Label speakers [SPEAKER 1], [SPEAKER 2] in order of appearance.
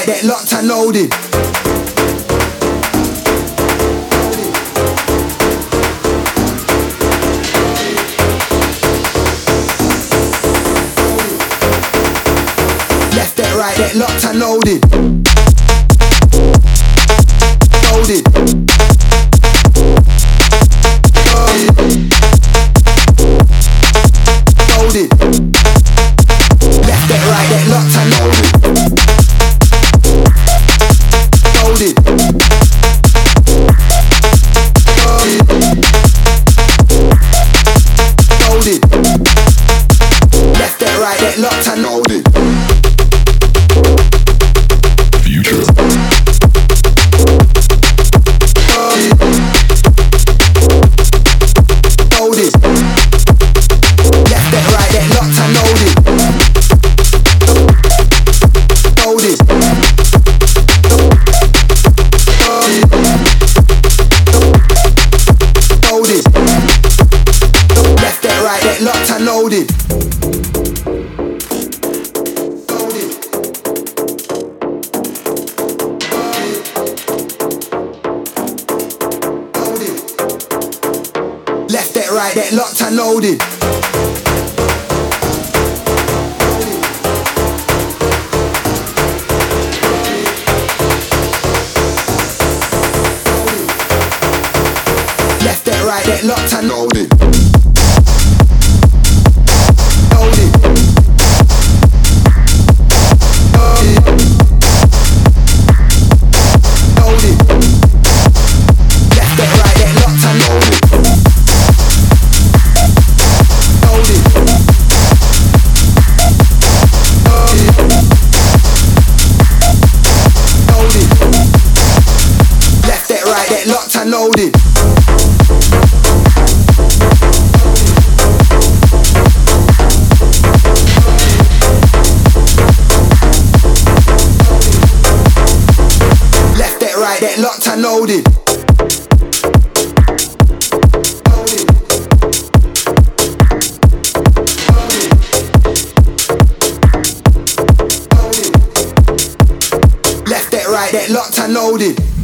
[SPEAKER 1] right, that locked and loaded. Left, that right, that locked and loaded. Loaded. Loaded. Left, that right, that locked and loaded. Loaded. Loaded. Left, that right, that locked and loaded.
[SPEAKER 2] Future.
[SPEAKER 1] Loaded. Left, that right, that locked and loaded. Loaded. Loaded. Left, that right, that locked and loaded. Left, that right, that locked and loaded. Left, that right, that locked and loaded. Loaded. Loaded. Left, that right, that locked and loaded. Loaded. Loaded. Left, that right, that locked and loaded. Left, that right, that locked and loaded. Left, that right, that locked and loaded.